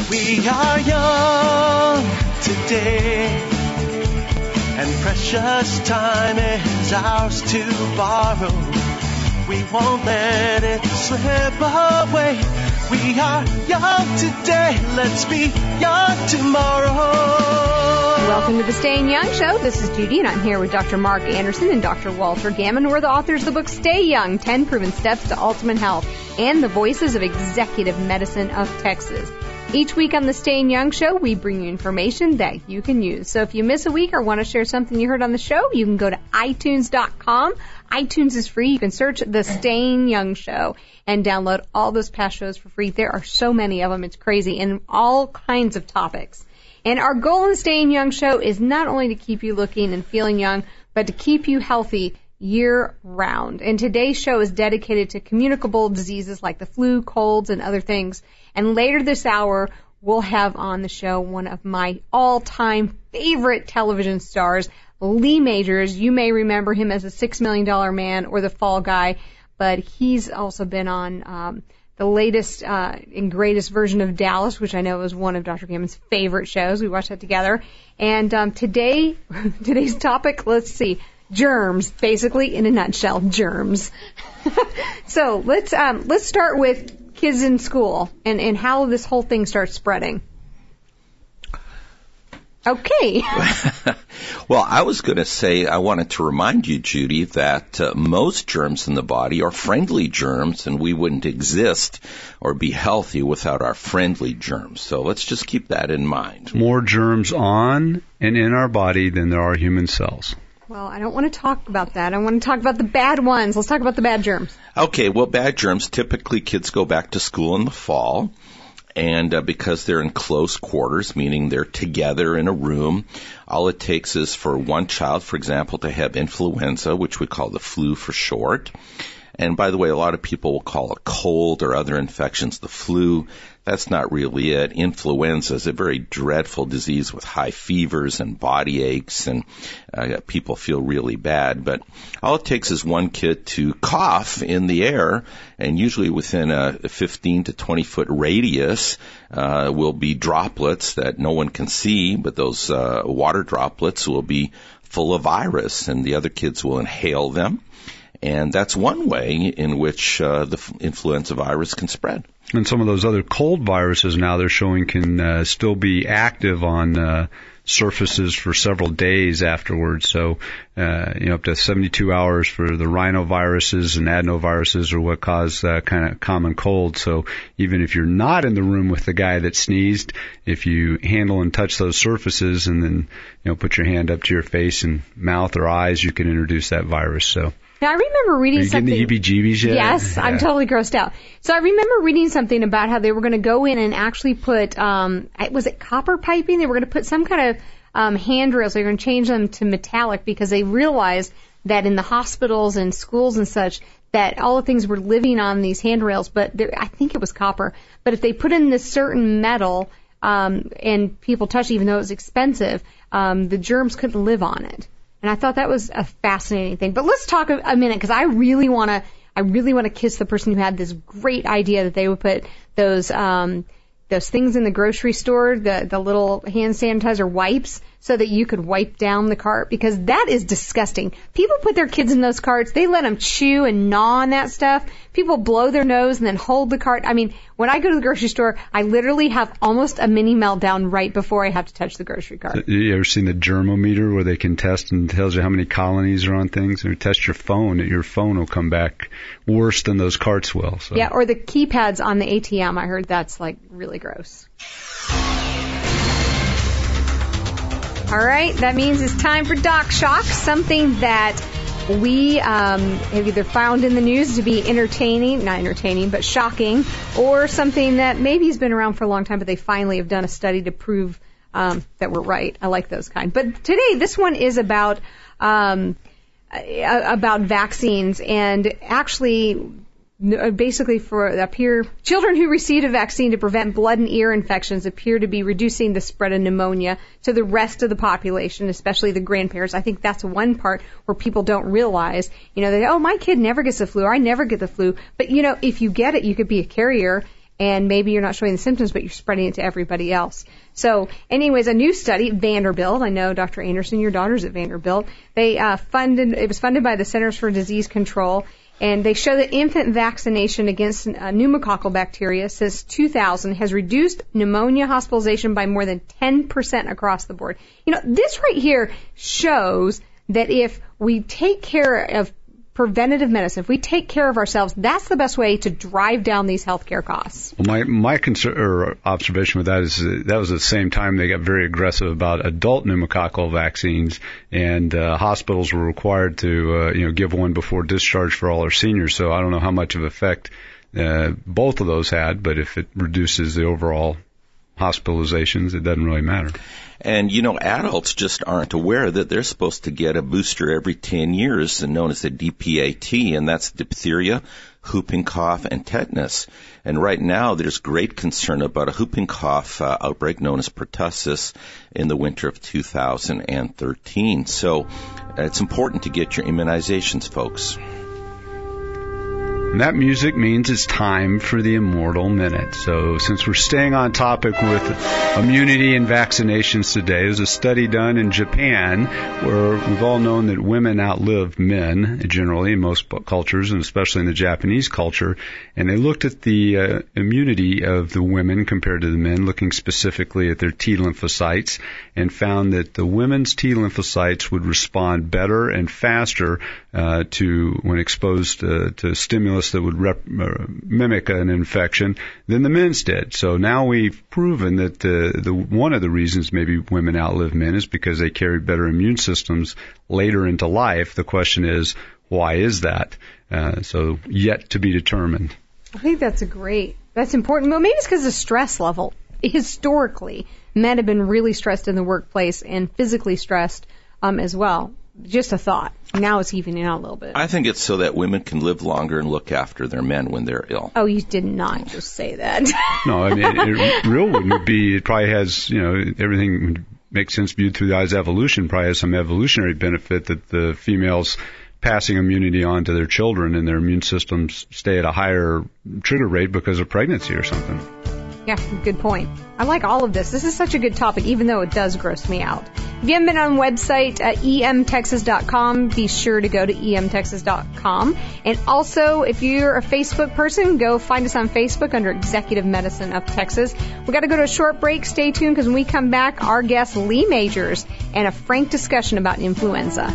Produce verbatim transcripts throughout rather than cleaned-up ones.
We are young today, and precious time is ours to borrow. We won't let it slip away. We are young today, let's be young tomorrow. Welcome to the Staying Young Show. This is Judy, and I'm here with Doctor Mark Anderson and Doctor Walter Gammon. We're the authors of the book Stay Young, ten Proven Steps to Ultimate Health, and the voices of Executive Medicine of Texas. Each week on the Staying Young Show, we bring you information that you can use. So if you miss a week or want to share something you heard on the show, you can go to i tunes dot com. iTunes is free. You can search the Staying Young Show and download all those past shows for free. There are so many of them. It's crazy, and all kinds of topics. And our goal in the Staying Young Show is not only to keep you looking and feeling young, but to keep you healthy year-round. And today's show is dedicated to communicable diseases like the flu, colds, and other things. And later this hour, we'll have on the show one of my all-time favorite television stars, Lee Majors. You may remember him as the Six Million Dollar Man or the Fall Guy, but he's also been on um, the latest uh, and greatest version of Dallas, which I know is one of Doctor Gammon's favorite shows. We watched that together. And um, today, today's topic, let's see, germs, basically in a nutshell, germs. So let's um, let's start with kids in school and, and how this whole thing starts spreading. Okay. Well, I was going to say, I wanted to remind you, Judy, that uh, most germs in the body are friendly germs, and we wouldn't exist or be healthy without our friendly germs. So let's just keep that in mind. More germs on and in our body than there are human cells. Well, I don't want to talk about that. I want to talk about the bad ones. Let's talk about the bad germs. Okay, well, bad germs, typically kids go back to school in the fall. And uh, because they're in close quarters, meaning they're together in a room, all it takes is for one child, for example, to have influenza, which we call the flu for short. And by the way, a lot of people will call a cold or other infections the flu. That's not really it. Influenza is a very dreadful disease with high fevers and body aches, and uh, people feel really bad. But all it takes is one kid to cough in the air, and usually within a fifteen to twenty foot radius uh, will be droplets that no one can see, but those uh, water droplets will be full of virus, and the other kids will inhale them. And that's one way in which uh, the f- influenza virus can spread. And some of those other cold viruses now they're showing can uh, still be active on uh, surfaces for several days afterwards. So, uh, you know, up to seventy-two hours for the rhinoviruses and adenoviruses are what cause uh, kind of common cold. So even if you're not in the room with the guy that sneezed, if you handle and touch those surfaces and then, you know, put your hand up to your face and mouth or eyes, you can introduce that virus. So. Now, I remember reading Are you something. Getting the heebie-jeebies yet? Yes, yeah. I'm totally grossed out. So I remember reading something about how they were going to go in and actually put, um, was it copper piping? They were going to put some kind of um, handrails. They were going to change them to metallic because they realized that in the hospitals and schools and such, that all the things were living on these handrails, but there, I think it was copper. But if they put in this certain metal um, and people touched it, even though it was expensive, um, the germs couldn't live on it. And I thought that was a fascinating thing. But let's talk a, a minute, because I really want to, I really want to kiss the person who had this great idea that they would put those, um, those things in the grocery store, the, the little hand sanitizer wipes, so that you could wipe down the cart, because that is disgusting. People put their kids in those carts, they let them chew and gnaw on that stuff. People blow their nose and then hold the cart. I mean, when I go to the grocery store, I literally have almost a mini meltdown right before I have to touch the grocery cart. So, you ever seen the germometer where they can test and tells you how many colonies are on things? Or test your phone, your phone will come back worse than those carts will. So. Yeah, or the keypads on the A T M. I heard that's like really gross. All right, that means it's time for Doc Shock, something that we um, have either found in the news to be entertaining, not entertaining, but shocking, or something that maybe has been around for a long time, but they finally have done a study to prove um, that we're right. I like those kind. But today, this one is about um, about vaccines, and actually basically for appear children who received a vaccine to prevent blood and ear infections appear to be reducing the spread of pneumonia to the rest of the population, especially the grandparents. I think that's one part where people don't realize, you know, they, oh, my kid never gets the flu, or I never get the flu. But, you know, if you get it, you could be a carrier. and maybe you're not showing the symptoms, but you're spreading it to everybody else. So anyways, a new study, Vanderbilt, I know Doctor Anderson, your daughter's at Vanderbilt, they uh, funded, it was funded by the Centers for Disease Control, and they show that infant vaccination against uh, pneumococcal bacteria since two thousand has reduced pneumonia hospitalization by more than ten percent across the board. You know, this right here shows that if we take care of preventative medicine, if we take care of ourselves, that's the best way to drive down these healthcare costs. Well, my my concern or observation with that is that, that was at the same time they got very aggressive about adult pneumococcal vaccines, and uh, hospitals were required to uh, you know give one before discharge for all our seniors. So I don't know how much of effect uh, both of those had, but if it reduces the overall hospitalizations, it doesn't really matter. And, you know, adults just aren't aware that they're supposed to get a booster every ten years, known as the D P A T, and that's diphtheria, whooping cough, and tetanus. And right now, there's great concern about a whooping cough uh, outbreak known as pertussis in the winter of two thousand thirteen. So uh, it's important to get your immunizations, folks. And that music means it's time for the Immortal Minute. So since we're staying on topic with immunity and vaccinations today, there's a study done in Japan where we've all known that women outlive men generally in most cultures, and especially in the Japanese culture. And they looked at the uh, immunity of the women compared to the men, looking specifically at their T lymphocytes, and found that the women's T lymphocytes would respond better and faster uh, to when exposed uh, to stimulus that would rep, uh, mimic an infection than the men's did. So now we've proven that uh, the one of the reasons maybe women outlive men is because they carry better immune systems later into life. The question is, why is that? Uh, so yet to be determined. I think that's a great, that's important. Well, maybe it's because of stress level. Historically, men have been really stressed in the workplace and physically stressed um, as well. Just a thought. Now it's evening out a little bit. I think it's so that women can live longer and look after their men when they're ill. Oh, you did not just say that. No, I mean, it, it real would be, it probably has, you know, everything makes sense viewed through the eyes of evolution, probably has some evolutionary benefit that the females passing immunity on to their children and their immune systems stay at a higher trigger rate because of pregnancy or something. Yeah, good point. I like all of this. This is such a good topic, even though it does gross me out. If you haven't been on the website at e m texas dot com, be sure to go to e m texas dot com. And also, if you're a Facebook person, go find us on Facebook under Executive Medicine of Texas. We've got to go to a short break. Stay tuned, because when we come back, our guest, Lee Majors, and a frank discussion about influenza.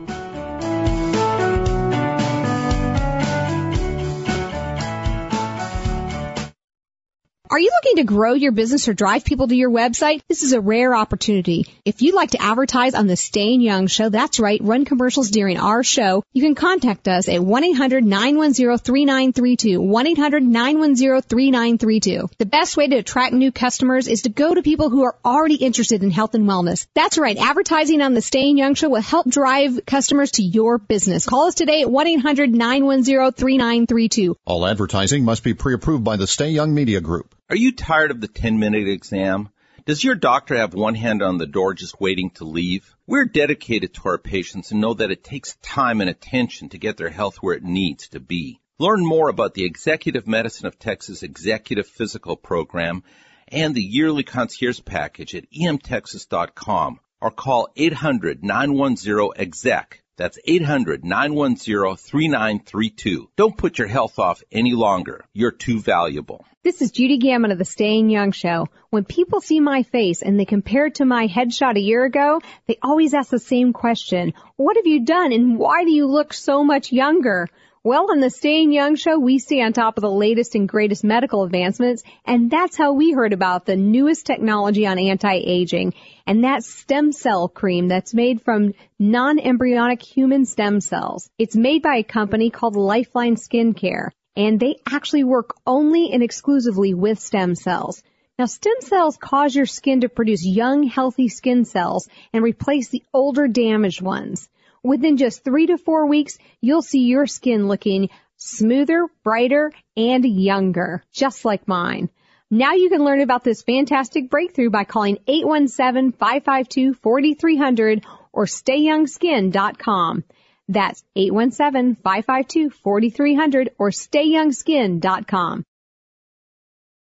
Are you looking to grow your business or drive people to your website? This is a rare opportunity. If you'd like to advertise on the Staying Young Show, that's right, run commercials during our show, you can contact us at one eight hundred nine one zero three nine three two, one eight hundred nine one zero three nine three two. The best way to attract new customers is to go to people who are already interested in health and wellness. That's right, advertising on the Staying Young Show will help drive customers to your business. Call us today at one eight hundred nine one zero three nine three two. All advertising must be pre-approved by the Stay Young Media Group. Are you tired of the ten-minute exam? Does your doctor have one hand on the door just waiting to leave? We're dedicated to our patients and know that it takes time and attention to get their health where it needs to be. Learn more about the Executive Medicine of Texas Executive Physical Program and the yearly concierge package at e m texas dot com or call eight hundred nine one zero exec. That's eight hundred nine one zero three nine three two. Don't put your health off any longer. You're too valuable. This is Judy Gammon of the Staying Young Show. When people see my face and they compare it to my headshot a year ago, they always ask the same question. What have you done and why do you look so much younger? Well, on the Staying Young Show, we stay on top of the latest and greatest medical advancements, and that's how we heard about the newest technology on anti-aging, and that's stem cell cream that's made from non-embryonic human stem cells. It's made by a company called Lifeline Skincare, and they actually work only and exclusively with stem cells. Now, stem cells cause your skin to produce young, healthy skin cells and replace the older, damaged ones. Within just three to four weeks, you'll see your skin looking smoother, brighter, and younger, just like mine. Now you can learn about this fantastic breakthrough by calling eight one seven, five five two, four three zero zero or stay young skin dot com. That's eight one seven, five five two, four three zero zero or stay young skin dot com.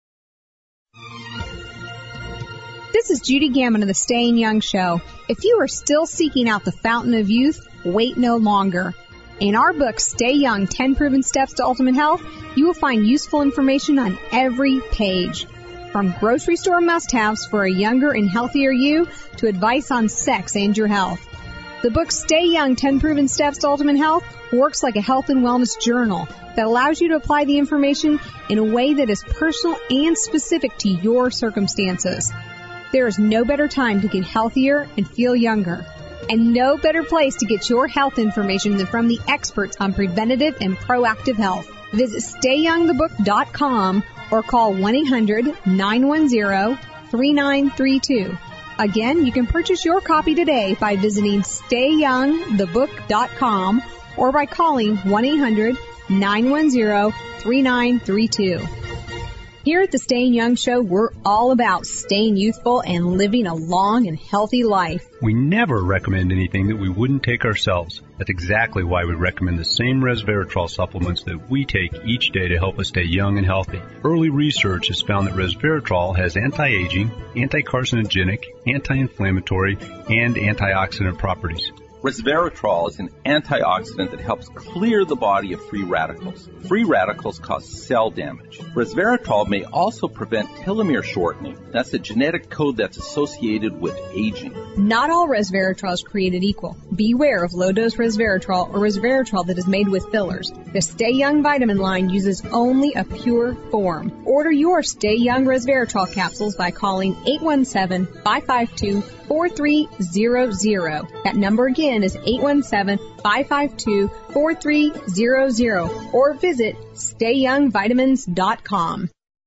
This is Judy Gammon of the Staying Young Show. If you are still seeking out the fountain of youth, wait no longer. In our book, Stay Young, ten Proven Steps to Ultimate Health, you will find useful information on every page. From grocery store must-haves for a younger and healthier you to advice on sex and your health. The book Stay Young, ten Proven Steps to Ultimate Health works like a health and wellness journal that allows you to apply the information in a way that is personal and specific to your circumstances. There is no better time to get healthier and feel younger. And no better place to get your health information than from the experts on preventative and proactive health. Visit stay young the book dot com or call one eight hundred nine one zero three nine three two. Again, you can purchase your copy today by visiting stay young the book dot com or by calling one eight hundred nine one zero three nine three two. Here at the Staying Young Show, we're all about staying youthful and living a long and healthy life. We never recommend anything that we wouldn't take ourselves. That's exactly why we recommend the same resveratrol supplements that we take each day to help us stay young and healthy. Early research has found that resveratrol has anti-aging, anti-carcinogenic, anti-inflammatory, and antioxidant properties. Resveratrol is an antioxidant that helps clear the body of free radicals. Free radicals cause cell damage. Resveratrol may also prevent telomere shortening. That's a genetic code that's associated with aging. Not all resveratrol is created equal. Beware of low-dose resveratrol or resveratrol that is made with fillers. The Stay Young vitamin line uses only a pure form. Order your Stay Young resveratrol capsules by calling eight one seven, five five two, four three zero zero. That number again is eight one seven, five five two, four three zero zero or visit stay young vitamins dot com.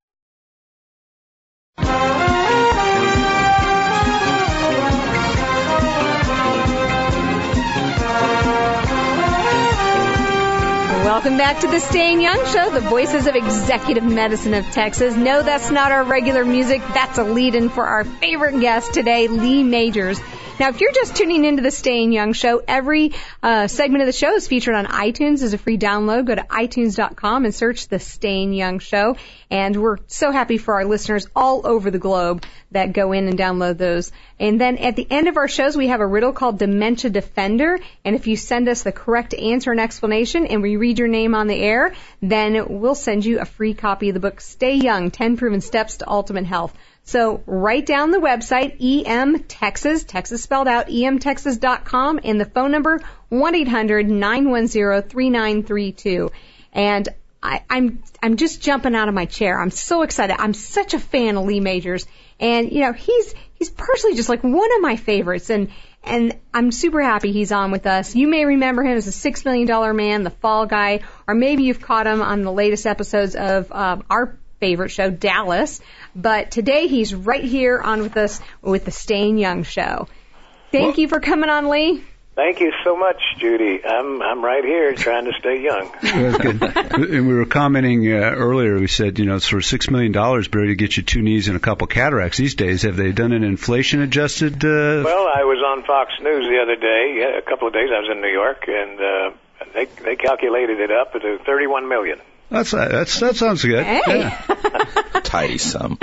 Welcome back to the Staying Young Show, the voices of executive medicine of Texas. No, that's not our regular music. That's a lead-in for our favorite guest today, Lee Majors. Now, if you're just tuning into the Staying Young Show, every uh, segment of the show is featured on iTunes as a free download. Go to i tunes dot com and search the Staying Young Show. And we're so happy for our listeners all over the globe that go in and download those. And then at the end of our shows, we have a riddle called Dementia Defender. And if you send us the correct answer and explanation and we read your name on the air, then we'll send you a free copy of the book Stay Young, ten Proven Steps to Ultimate Health. So write down the website, E M Texas, Texas spelled out, E M Texas dot com, and the phone number, one eight hundred nine one zero three nine three two. And I, I'm I'm just jumping out of my chair. I'm so excited. I'm such a fan of Lee Majors. And, you know, he's he's personally just like one of my favorites. And and I'm super happy he's on with us. You may remember him as the Six Million Dollar Man, the Fall Guy, or maybe you've caught him on the latest episodes of um, our favorite show, Dallas. But today he's right here on with us with the Staying Young Show. Thank well, you for coming on, Lee. Thank you so much, Judy. I'm I'm right here trying to stay young. That's good. And we were commenting uh, earlier. We said, you know, it's for six million dollars, better to get you two knees and a couple cataracts these days. Have they done an inflation-adjusted? Uh... Well, I was on Fox News the other day. Yeah, a couple of days I was in New York, and uh, they they calculated it up to thirty-one million. That's that's that sounds good. Hey. Yeah. Tidy sum.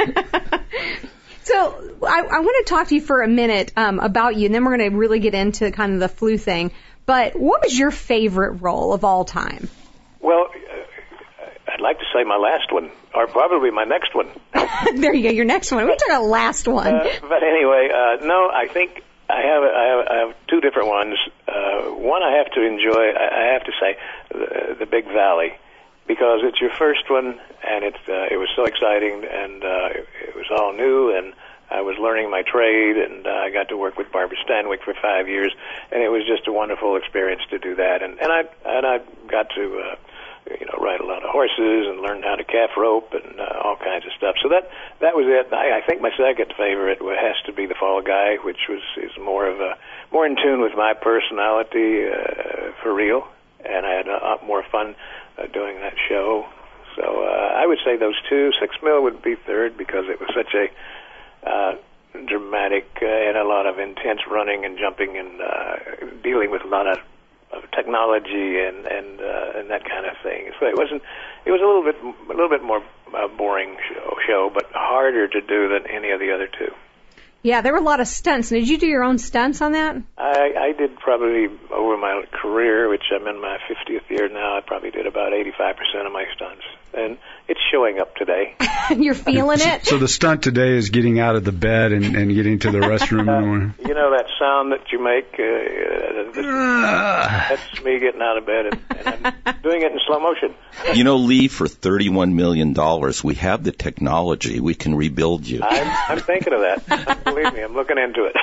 So I, I want to talk to you for a minute um, about you, and then we're going to really get into kind of the flu thing. But what was your favorite role of all time? Well, uh, I'd like to say my last one, or probably my next one. There you go, your next one. We took a last one. Uh, but anyway, uh, no, I think I have, I have I have two different ones. Uh, one I have to enjoy. I have to say the, the Big Valley. Because it's your first one, and it's uh, it was so exciting, and uh, it, it was all new, and I was learning my trade, and uh, I got to work with Barbara Stanwyck for five years, and it was just a wonderful experience to do that. And, and I and I got to uh, you know ride a lot of horses and learn how to calf rope and uh, all kinds of stuff. So that that was it. I, I think my second favorite has to be The Fall Guy, which was is more of a more in tune with my personality uh, for real, and I had a lot more fun Uh, doing that show. So uh, I would say those two. Six Mil would be third because it was such a uh, dramatic uh, and a lot of intense running and jumping and uh, dealing with a lot of, of technology and and uh, and that kind of thing. So it wasn't. It was a little bit a little bit more uh, boring show, show, but harder to do than any of the other two. Yeah, there were a lot of stunts. Did you do your own stunts on that? I, I did probably over my career, which I'm in my fiftieth year now, I probably did about eighty-five percent of my stunts. And it's showing up today. You're feeling it? So the stunt today is getting out of the bed and, and getting to the restroom. Uh, you know that sound that you make? Uh, that, that's me getting out of bed, and, and I'm doing it in slow motion. You know, Lee, for thirty-one million dollars, we have the technology. We can rebuild you. I'm, I'm thinking of that. Believe me, I'm looking into it.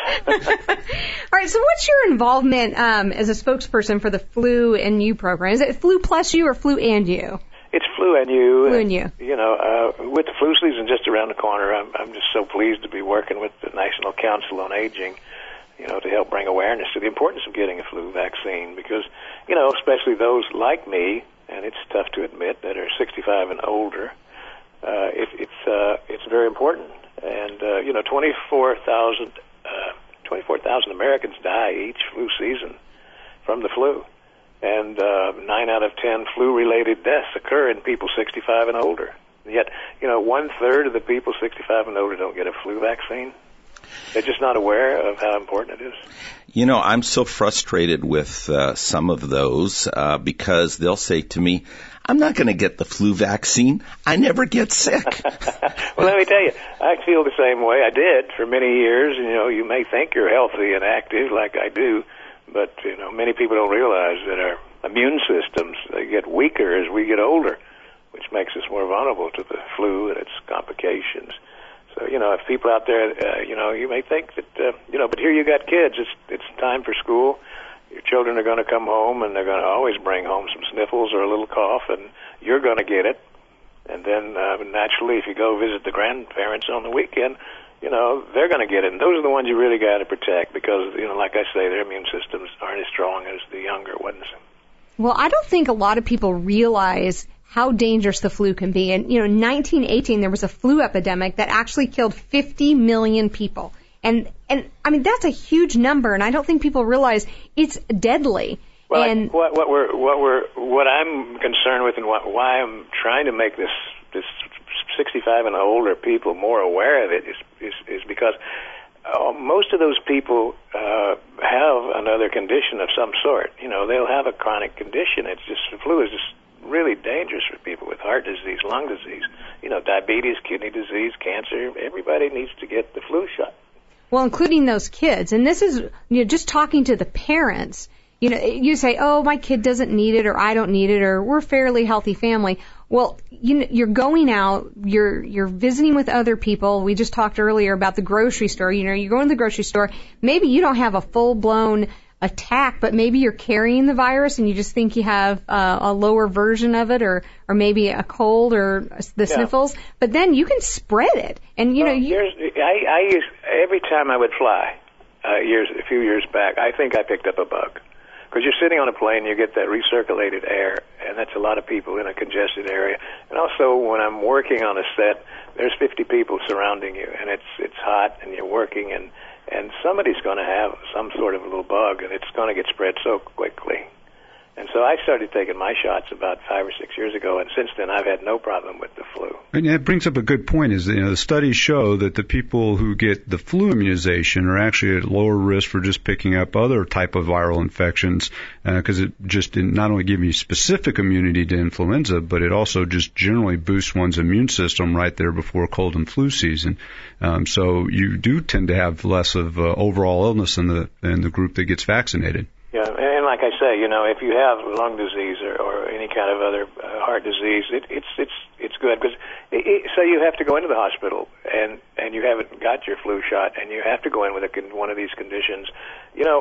All right, so what's your involvement um, as a spokesperson for the Flu and You program? Is it Flu Plus You or Flu and You? It's Flu and You. Flu and You. You know, uh, with the flu season just around the corner, I'm, I'm just so pleased to be working with the National Council on Aging, you know, to help bring awareness to the importance of getting a flu vaccine because, you know, especially those like me, and it's tough to admit, that are sixty-five and older, uh, it, it's uh, it's very important. And, uh, you know, twenty-four thousand uh, twenty-four thousand Americans die each flu season from the flu. And uh, nine out of ten flu-related deaths occur in people sixty-five and older. Yet, you know, one-third of the people sixty-five and older don't get a flu vaccine. They're just not aware of how important it is. You know, I'm so frustrated with uh, some of those uh, because they'll say to me, I'm not going to get the flu vaccine. I never get sick. Well, let me tell you, I feel the same way. I did for many years. You know, you may think you're healthy and active like I do, but, you know, many people don't realize that our immune systems, they get weaker as we get older, which makes us more vulnerable to the flu and its complications. So, you know, if people out there, uh, you know, you may think that, uh, you know, but here you got kids. It's it's time for school. Your children are going to come home, and they're going to always bring home some sniffles or a little cough, and you're going to get it. And then, uh, naturally, if you go visit the grandparents on the weekend, you know, they're going to get it. And those are the ones you really got to protect because, you know, like I say, their immune systems aren't as strong as the younger ones. Well, I don't think a lot of people realize how dangerous the flu can be. And, you know, in nineteen eighteen, there was a flu epidemic that actually killed fifty million people. And, and I mean, that's a huge number, and I don't think people realize it's deadly. Well, and what, what we're, what we're, what I'm concerned with, and what, why I'm trying to make this, this sixty-five and older people more aware of it, is, is, is because uh, most of those people uh, have another condition of some sort. You know, they'll have a chronic condition. It's just the flu is just really dangerous for people with heart disease, lung disease, you know, diabetes, kidney disease, cancer. Everybody needs to get the flu shot. Well, including those kids. And this is, you know, just talking to the parents. You know, you say, oh, my kid doesn't need it, or I don't need it, or we're a fairly healthy family. Well, you know, you're going out, you're you're visiting with other people. We just talked earlier about the grocery store. You know, you're going to the grocery store. Maybe you don't have a full-blown attack, but maybe you're carrying the virus and you just think you have uh, a lower version of it, or or maybe a cold or the yeah. sniffles. But then you can spread it, and you well, know, you, I, I used every time I would fly uh, years a few years back. I think I picked up a bug. Because you're sitting on a plane, you get that recirculated air, and that's a lot of people in a congested area. And also, when I'm working on a set, there's fifty people surrounding you, and it's it's hot, and you're working, and, and somebody's going to have some sort of a little bug, and it's going to get spread so quickly. And so I started taking my shots about five or six years ago, and since then I've had no problem with the flu. And that brings up a good point. Is, you know, the studies show that the people who get the flu immunization are actually at lower risk for just picking up other type of viral infections, because uh, it just not only gives you specific immunity to influenza, but it also just generally boosts one's immune system right there before cold and flu season. Um, so you do tend to have less of uh, overall illness in the in the group that gets vaccinated. Yeah, and like I say, you know, if you have lung disease or, or any kind of other uh, heart disease, it, it's it's it's good because say you have to go into the hospital and and you haven't got your flu shot and you have to go in with a, one of these conditions. You know,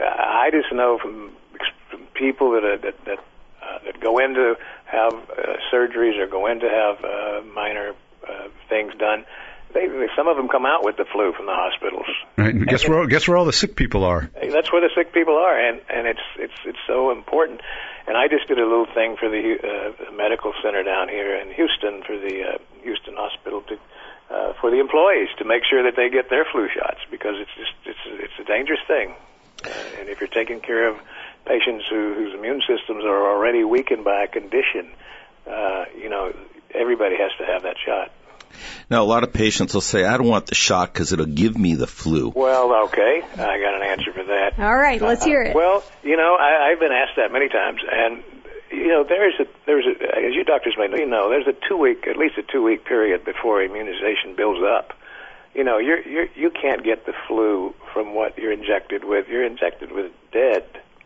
I just know from, from people that are, that that, uh, that go in to have uh, surgeries or go in to have uh, minor uh, things done. They, some of them come out with the flu from the hospitals. Right. And guess where? Guess where all the sick people are? That's where the sick people are, and and it's it's it's so important. And I just did a little thing for the uh, medical center down here in Houston for the uh, Houston Hospital to uh, for the employees to make sure that they get their flu shots because it's just it's it's a dangerous thing. Uh, and if you're taking care of patients who, whose immune systems are already weakened by a condition, uh, you know, everybody has to have that shot. Now, a lot of patients will say, I don't want the shot because it'll give me the flu. Well, okay. I got an answer for that. All right, let's hear it. Uh, well, you know, I, I've been asked that many times, and, you know, there's a, there's a, as you doctors may know, there's a two-week, at least a two-week period before immunization builds up. You know, you're, you're, you can't get the flu from what you're injected with. You're injected with dead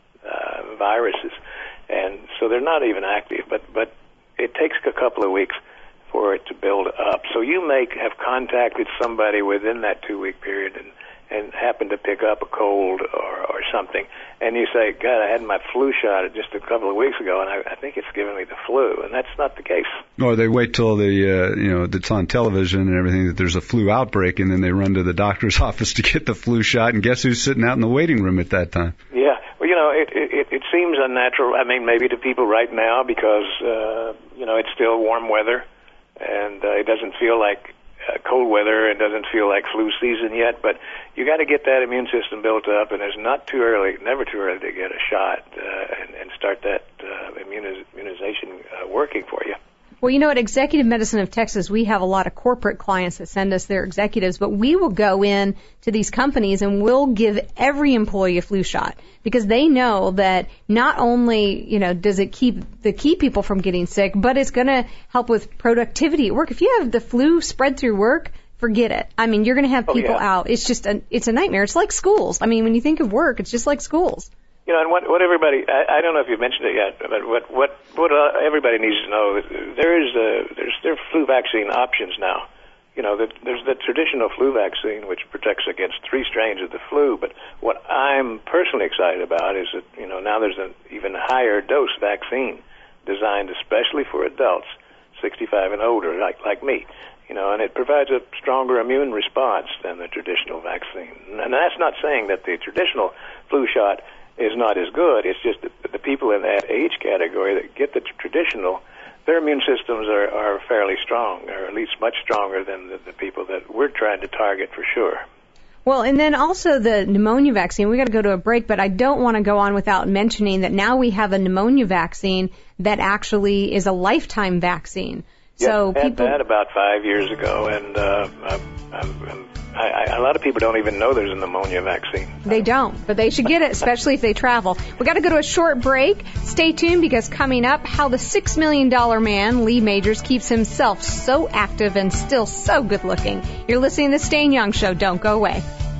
uh, viruses, and so they're not even active, but, but it takes a couple of weeks for it to build up. So you may have contacted somebody within that two-week period and, and happen to pick up a cold or, or something, and you say, God, I had my flu shot just a couple of weeks ago, and I, I think it's giving me the flu, and that's not the case. Or they wait till the, uh, you know, it's on television and everything that there's a flu outbreak, and then they run to the doctor's office to get the flu shot, and guess who's sitting out in the waiting room at that time? Yeah, well, you know, it, it, it seems unnatural. I mean, maybe to people right now because, uh, you know, it's still warm weather, and uh, it doesn't feel like uh, cold weather. It doesn't feel like flu season yet, but you got to get that immune system built up, and it's not too early, never too early to get a shot uh, and, and start that uh, immuniz- immunization uh, working for you. Well, you know, at Executive Medicine of Texas, we have a lot of corporate clients that send us their executives, but we will go in to these companies and we'll give every employee a flu shot because they know that not only, you know, does it keep the key people from getting sick, but it's going to help with productivity at work. If you have the flu spread through work, forget it. I mean, you're going to have people oh, yeah. out. It's just a, it's a nightmare. It's like schools. I mean, when you think of work, it's just like schools. You know, and what, what everybody, I, I don't know if you've mentioned it yet, but what what, what uh, everybody needs to know is there is a, there's there are flu vaccine options now. You know, the, there's the traditional flu vaccine, which protects against three strains of the flu, but what I'm personally excited about is that, you know, now there's an even higher dose vaccine designed especially for adults, sixty-five and older, like like me. You know, and it provides a stronger immune response than the traditional vaccine. And that's not saying that the traditional flu shot is not as good. It's just that the people in that age category that get the traditional, their immune systems are, are fairly strong, or at least much stronger than the, the people that we're trying to target for sure. Well, and then also the pneumonia vaccine. We got to go to a break, but I don't want to go on without mentioning that now we have a pneumonia vaccine that actually is a lifetime vaccine. Yes, so I had people that about five years ago, and uh, I'm, I'm, I, I, a lot of people don't even know there's a pneumonia vaccine. They don't, but they should get it, especially if they travel. We got to go to a short break. Stay tuned because coming up, how the six million dollars man, Lee Majors, keeps himself so active and still so good looking. You're listening to the Staying Young Show. Don't go away.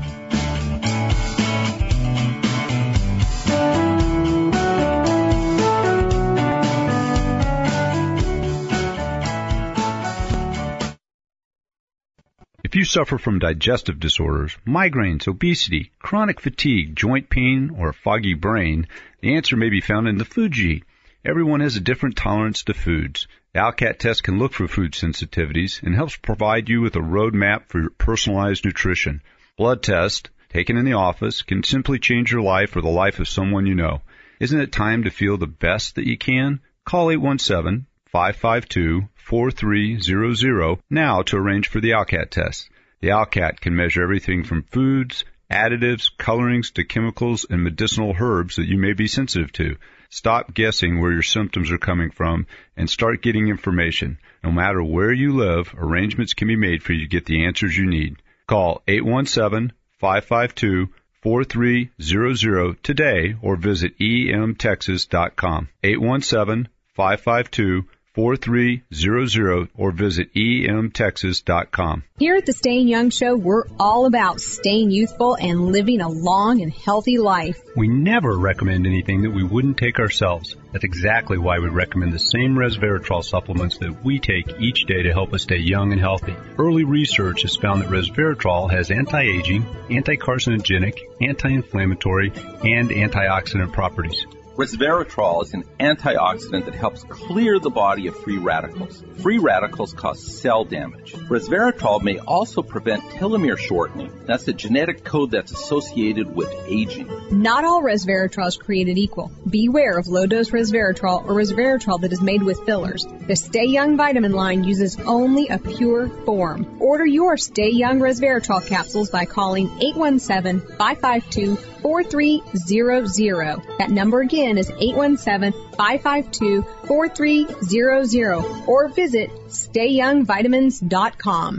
If you suffer from digestive disorders, migraines, obesity, chronic fatigue, joint pain, or a foggy brain, the answer may be found in the food you eat. Everyone has a different tolerance to foods. The ALCAT test can look for food sensitivities and helps provide you with a roadmap for your personalized nutrition. Blood test, taken in the office, can simply change your life or the life of someone you know. Isn't it time to feel the best that you can? Call eight one seven, five five two, four three zero zero now to arrange for the ALCAT test. The ALCAT can measure everything from foods, additives, colorings to chemicals and medicinal herbs that you may be sensitive to. Stop guessing where your symptoms are coming from and start getting information. No matter where you live, arrangements can be made for you to get the answers you need. Call eight one seven, five five two, four three zero zero today or visit e m texas dot com. eight one seven, five five two, four three zero zero or visit e m texas dot com. Here at the Staying Young Show, we're all about staying youthful and living a long and healthy life. We never recommend anything that we wouldn't take ourselves. That's exactly why we recommend the same resveratrol supplements that we take each day to help us stay young and healthy. Early research has found that resveratrol has anti-aging, anti-carcinogenic, anti-inflammatory, and antioxidant properties. Resveratrol is an antioxidant that helps clear the body of free radicals. Free radicals cause cell damage. Resveratrol may also prevent telomere shortening. That's the genetic code that's associated with aging. Not all resveratrol is created equal. Beware of low-dose resveratrol or resveratrol that is made with fillers. The Stay Young vitamin line uses only a pure form. Order your Stay Young resveratrol capsules by calling eight one seven, five five two, four three zero zero. That number again is eight one seven, five five two, four three zero zero, or visit stay young vitamins dot com.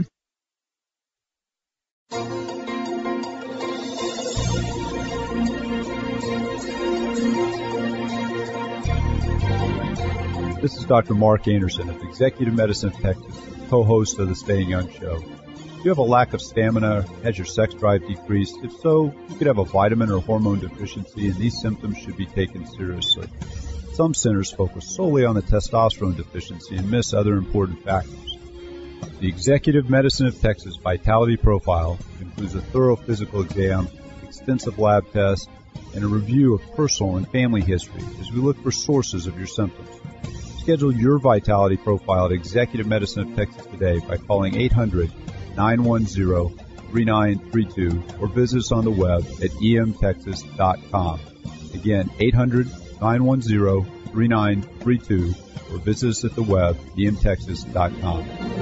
This is Doctor Mark Anderson of Executive Medicine of Texas, co-host of the Staying Young Show. Do you have a lack of stamina? Has your sex drive decreased? If so, you could have a vitamin or hormone deficiency, and these symptoms should be taken seriously. Some centers focus solely on the testosterone deficiency and miss other important factors. The Executive Medicine of Texas Vitality Profile includes a thorough physical exam, extensive lab tests, and a review of personal and family history as we look for sources of your symptoms. Schedule your Vitality Profile at Executive Medicine of Texas today by calling eight hundred, nine one zero, three nine three two or visit us on the web at e m texas dot com. Again, eight hundred, nine one zero, three nine three two or visit us at the web, e m texas dot com.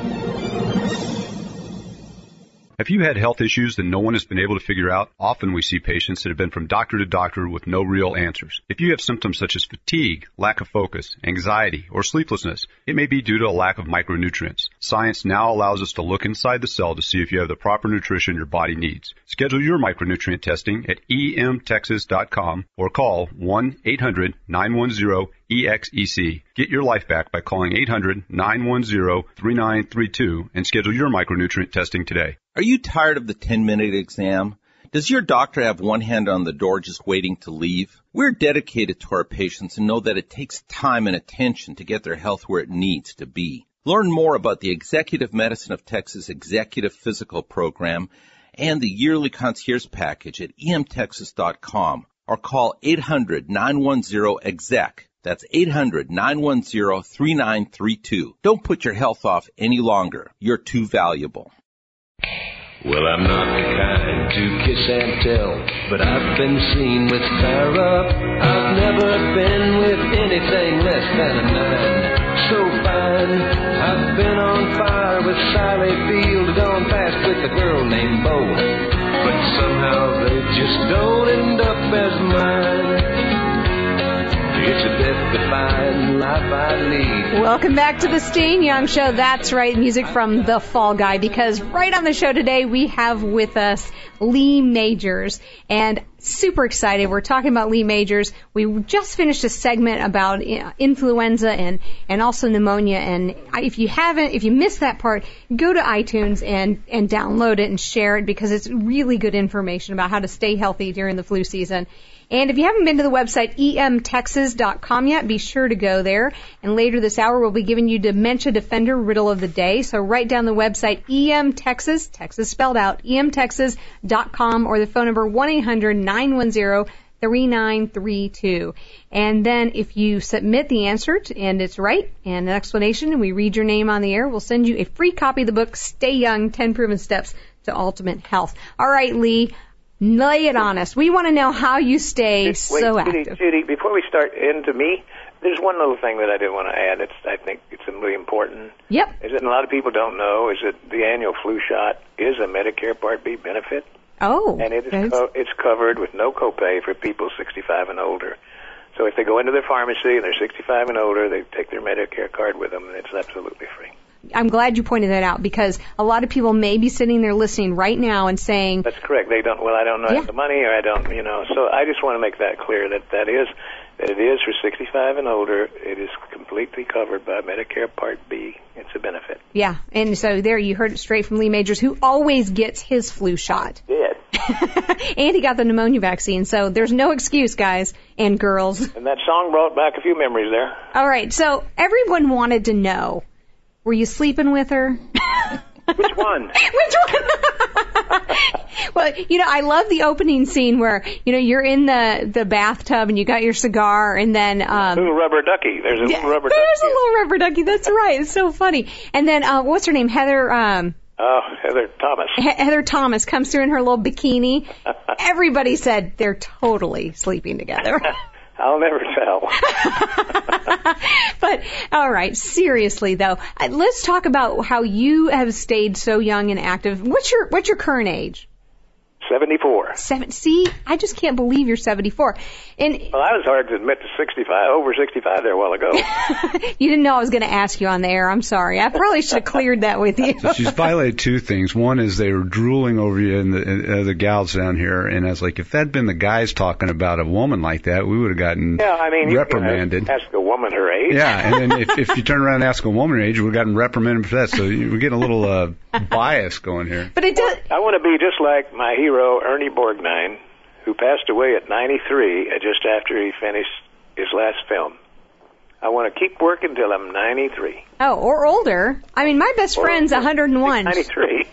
Have you had health issues that no one has been able to figure out? Often we see patients that have been from doctor to doctor with no real answers. If you have symptoms such as fatigue, lack of focus, anxiety, or sleeplessness, it may be due to a lack of micronutrients. Science now allows us to look inside the cell to see if you have the proper nutrition your body needs. Schedule your micronutrient testing at e m texas dot com or call one eight hundred, nine one zero, E X E C. Get your life back by calling eight hundred, nine one zero, three nine three two and schedule your micronutrient testing today. Are you tired of the ten-minute exam? Does your doctor have one hand on the door just waiting to leave? We're dedicated to our patients and know that it takes time and attention to get their health where it needs to be. Learn more about the Executive Medicine of Texas Executive Physical Program and the yearly concierge package at e m texas dot com or call eight hundred, nine one zero, E X E C. That's eight hundred, nine one zero, three nine three two. Don't put your health off any longer. You're too valuable. Well, I'm not the kind to kiss and tell, but I've been seen with fire up. I've never been with anything less than a nine. So fine, I've been on fire with Sally Field, gone fast with a girl named Bo, but somehow they just don't end up as mine. It's a death-defying life I lead. Welcome back to the Staying Young Show. That's right, music from The Fall Guy, because right on the show today we have with us Lee Majors, and super excited. We're talking about Lee Majors. We just finished a segment about influenza and, and also pneumonia, and if you haven't, if you missed that part, go to iTunes and, and download it and share it, because it's really good information about how to stay healthy during the flu season. And if you haven't been to the website e m texas dot com yet, be sure to go there. And later this hour, we'll be giving you Dementia Defender Riddle of the Day. So write down the website E M Texas, Texas spelled out, e m texas dot com, or the phone number one eight hundred, nine one zero, three nine three two. And then if you submit the answer to, and it's right, and an explanation, and we read your name on the air, we'll send you a free copy of the book, Stay Young, ten Proven Steps to Ultimate Health. All right, Lee. Lay it on us. We want to know how you stay Wait, so Judy, active. Judy, before we start into me, there's one little thing that I did want to add. It's, I think it's really important. Yep. Is that a lot of people don't know is that the annual flu shot is a Medicare Part B benefit. Oh. And it is co- it's covered with no copay for people sixty-five and older. So if they go into their pharmacy and they're sixty-five and older, they take their Medicare card with them, and it's absolutely free. I'm glad you pointed that out, because a lot of people may be sitting there listening right now and saying, that's correct. They don't, well, I don't know yeah. the money, or I don't, you know. So I just want to make that clear that that is, that it is for sixty-five and older. It is completely covered by Medicare Part B. It's a benefit. Yeah. And so there you heard it straight from Lee Majors, who always gets his flu shot. Did. And he got the pneumonia vaccine. So there's no excuse, guys and girls. And that song brought back a few memories there. All right. So everyone wanted to know, were you sleeping with her? Which one? Which one? Well, you know, I love the opening scene where, you know, you're in the, the bathtub and you got your cigar, and then um little rubber ducky. There's a little rubber there's ducky. There's a little rubber ducky. That's right. It's so funny. And then uh what's her name? Heather um Oh, Heather Thomas. He- Heather Thomas comes through in her little bikini. Everybody said they're totally sleeping together. I'll never tell. But, all right, seriously, though, uh, let's talk about how you have stayed so young and active. What's your what's your current age? seventy-four. Seven. See, I just can't believe you're seventy-four. And well, I was hard to admit to sixty-five, over sixty-five there a while ago. You didn't know I was going to ask you on the air. I'm sorry. I probably should have cleared that with you. So she's violated two things. One is they were drooling over you and the, uh, the gals down here, and I was like, if that'd been the guys talking about a woman like that, we would have gotten yeah, I mean, reprimanded. You can ask a woman her age. Yeah, and then if, if you turn around and ask a woman her age, we've gotten reprimanded for that. So we're getting a little uh, bias going here. But it does. I want to be just like my hero, Ernie Borgnine, who passed away at ninety-three just after he finished his last film. I want to keep working till I'm ninety-three. Oh, or older. I mean, my best or friend's one hundred one. ninety-three.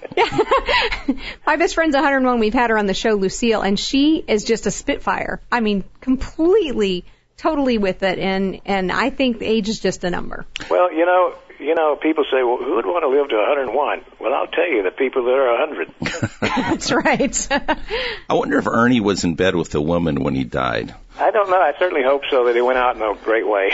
My best friend's one hundred one. We've had her on the show, Lucille, and she is just a spitfire. I mean, completely, totally with it, and, and I think age is just a number. Well, you know, you know, people say, well, who would want to live to one hundred one? Well, I'll tell you, the people that are one hundred. That's right. I wonder if Ernie was in bed with a woman when he died. I don't know. I certainly hope so, that he went out in a great way.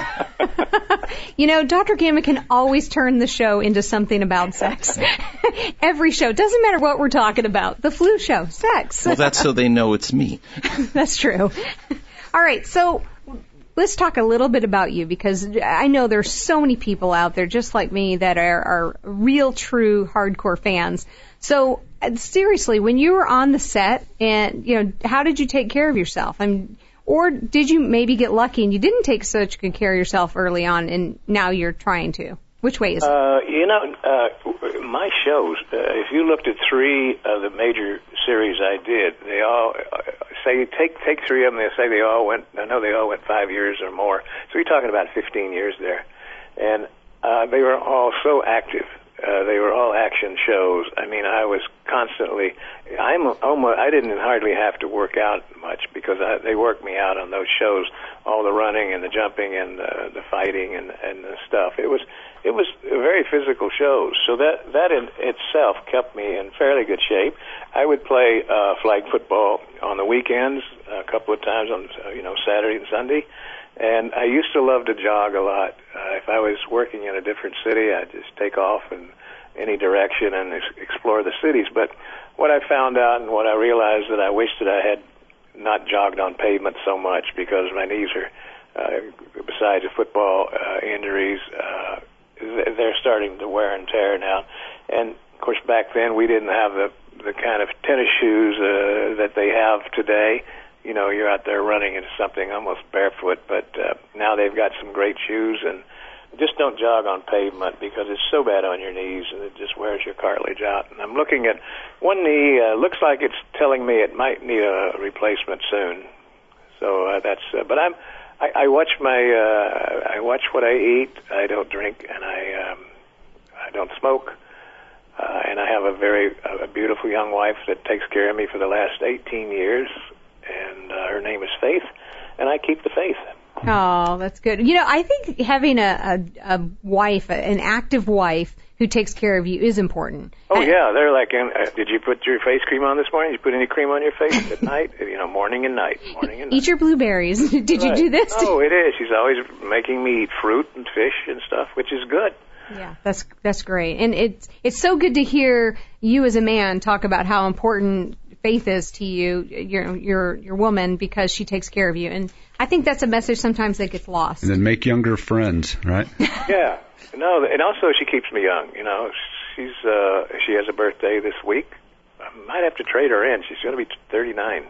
You know, Doctor Gammon can always turn the show into something about sex. Every show. Doesn't matter what we're talking about. The flu show. Sex. Well, that's so they know it's me. That's true. All right, so let's talk a little bit about you, because I know there's so many people out there just like me that are, are real, true, hardcore fans. So seriously, when you were on the set, and you know, how did you take care of yourself? I mean, or did you maybe get lucky and you didn't take such good care of yourself early on, and now you're trying to? Which way is it? Uh, you know, uh, my shows, uh, if you looked at three of the major series I did, they all, uh, say, take take three of them, they say they all went, I know they all went five years or more. So you're talking about fifteen years there. And uh, they were all so active. Uh, they were all action shows. I mean, I was constantly, I'm almost, I didn't hardly have to work out much, because I, they worked me out on those shows, all the running and the jumping and uh, the fighting and, and the stuff. It was, it was very physical shows. So that, that in itself kept me in fairly good shape. I would play uh, flag football on the weekends a couple of times on, you know, Saturday and Sunday. And I used to love to jog a lot. Uh, if I was working in a different city, I'd just take off in any direction and ex- explore the cities. But what I found out and what I realized, that I wished that I had not jogged on pavement so much, because my knees are, uh, besides the football uh, injuries, uh, they're starting to wear and tear now. And, of course, back then we didn't have the, the kind of tennis shoes uh, that they have today. You know, you're out there running into something almost barefoot, but uh, now they've got some great shoes, and just don't jog on pavement, because it's so bad on your knees, and it just wears your cartilage out. And I'm looking at one knee, uh, looks like it's telling me it might need a replacement soon. So uh, that's, uh, but I'm, I, I watch my, uh, I watch what I eat. I don't drink, and I, um, I don't smoke. Uh, and I have a very, a beautiful young wife that takes care of me for the last eighteen years. And uh, her name is Faith, and I keep the faith. Oh, that's good. You know, I think having a, a, a wife, an active wife who takes care of you is important. Oh, and, yeah. They're like, uh, did you put your face cream on this morning? Did you put any cream on your face at night? You know, morning and night, morning and night. Eat your blueberries. Did right. you do this? Oh, it is. She's always making me eat fruit and fish and stuff, which is good. Yeah, that's that's great. And it's it's so good to hear you as a man talk about how important Faith is to you, your your your woman, because she takes care of you. And I think that's a message sometimes that gets lost. And then make younger friends, right? Yeah. No, and also she keeps me young. You know, she's uh, she has a birthday this week. I might have to trade her in. She's going to be thirty-nine.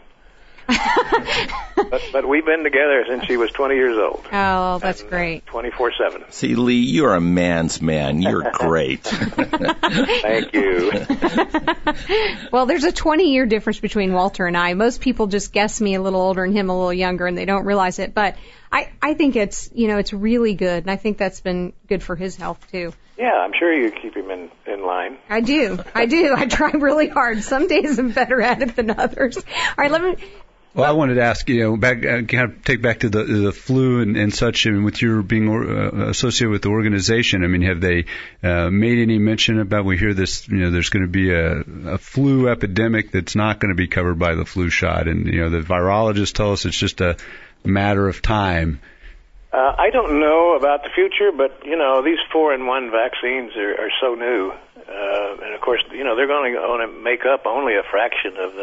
but, but we've been together since she was twenty years old. Oh, that's and, great. Uh, twenty-four seven. See, Lee, you're a man's man. You're great. Thank you. Well, there's a twenty-year difference between Walter and I. Most people just guess me a little older and him a little younger, and they don't realize it. But I, I think it's, you know, it's really good, and I think that's been good for his health, too. Yeah, I'm sure you keep him in, in line. I do. I do. I try really hard. Some days I'm better at it than others. All right, let me... Well, I wanted to ask, you know, back, uh, kind of take back to the the flu and, and such, and with your being uh, associated with the organization. I mean, have they uh, made any mention about? We hear this, you know, there's going to be a, a flu epidemic that's not going to be covered by the flu shot, and you know, the virologists tell us it's just a matter of time. Uh, I don't know about the future, but you know, these four-in-one vaccines are, are so new, uh, and of course, you know, they're going to make up only a fraction of the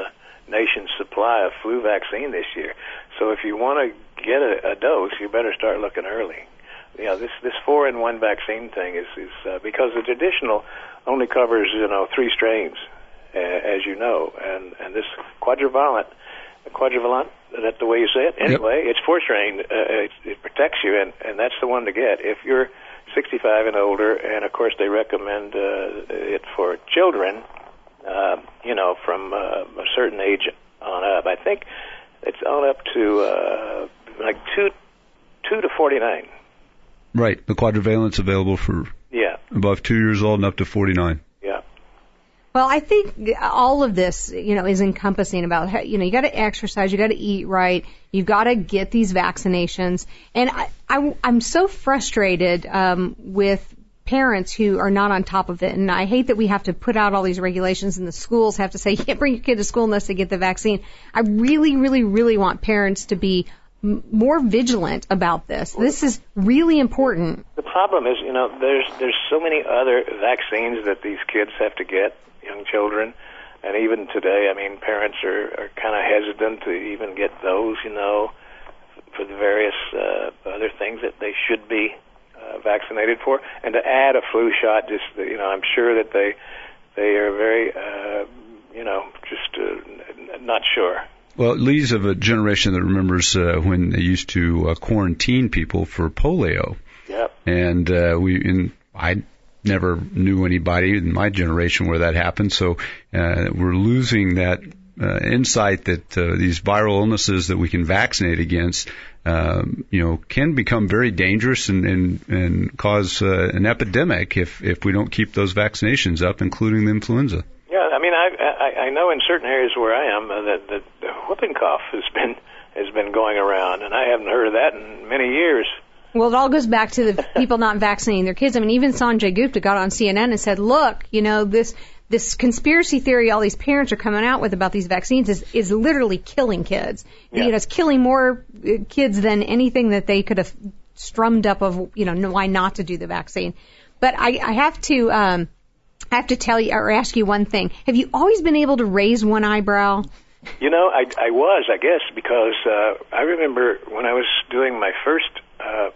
nation's supply of flu vaccine this year. So if you want to get a, a dose, you better start looking early. You know, this this four in one vaccine thing is is uh, because the traditional only covers, you know, three strains, uh, as you know, and and this quadrivalent, quadrivalent, is that the way you say it? Anyway, yep. It's four strain. Uh, it, it protects you, and and that's the one to get if you're sixty-five and older. And of course, they recommend uh, it for children, uh, you know, from uh, a certain age on up. I think it's on up to uh, like two two to forty-nine. Right. The quadrivalent's available for yeah. above two years old and up to forty-nine. Yeah. Well, I think all of this, you know, is encompassing about, how, you know, you got to exercise, you got to eat right, you've got to get these vaccinations. And I, I, I'm so frustrated um, with parents who are not on top of it. And I hate that we have to put out all these regulations and the schools have to say, you can't bring your kid to school unless they get the vaccine. I really, really, really want parents to be more vigilant about this. This is really important. The problem is, you know, there's there's so many other vaccines that these kids have to get, young children, and even today, I mean, parents are, are kind of hesitant to even get those, you know, for the various uh, other things that they should be uh, vaccinated for. And to add a flu shot, just, you know, I'm sure that they they are very, uh, you know, just uh, not sure. Well, Lee's of a generation that remembers uh, when they used to uh, quarantine people for polio. Yep. And uh, we, and I never knew anybody in my generation where that happened. So uh, we're losing that uh, insight that uh, these viral illnesses that we can vaccinate against, um, you know, can become very dangerous and and, and cause uh, an epidemic if if we don't keep those vaccinations up, including the influenza. Yeah, I mean, I, I I know in certain areas where I am uh, that, that the whooping cough has been has been going around, and I haven't heard of that in many years. Well, it all goes back to the people not vaccinating their kids. I mean, even Sanjay Gupta got on C N N and said, "Look, you know, this this conspiracy theory all these parents are coming out with about these vaccines is is literally killing kids. Yeah. You know, it's killing more kids than anything that they could have strummed up of, you know, why not to do the vaccine." But I, I have to. Um, I have to tell you or ask you one thing. Have you always been able to raise one eyebrow? You know, I, I was, I guess, because uh, I remember when I was doing my first uh,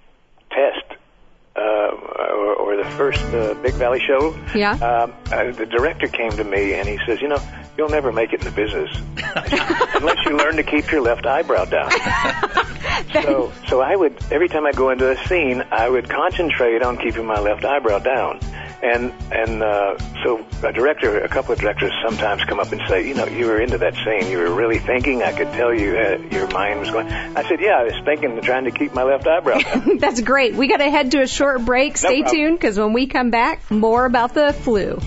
test uh, or, or the first uh, Big Valley show. Yeah. Um, uh, the director came to me and he says, "You know, you'll never make it in the business unless you learn to keep your left eyebrow down." so, so I would every time I go into a scene, I would concentrate on keeping my left eyebrow down. And and uh, so a director, a couple of directors sometimes come up and say, "You know, you were into that scene. You were really thinking. I could tell you uh, your mind was going." I said, "Yeah, I was thinking and trying to keep my left eyebrow down." That's great. We got to head to a short break. Stay no tuned, because when we come back, more about the flu.